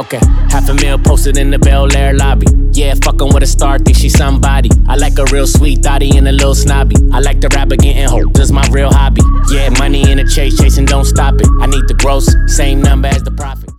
Okay, $500,000 posted in the Bel Air lobby. Yeah, fucking with a star, think she somebody. I like a real sweet thotty and a little snobby. I like the rapper getting hope, this my real hobby. Yeah, money in the chase, chasing don't stop it. I need the gross, same number as the profit.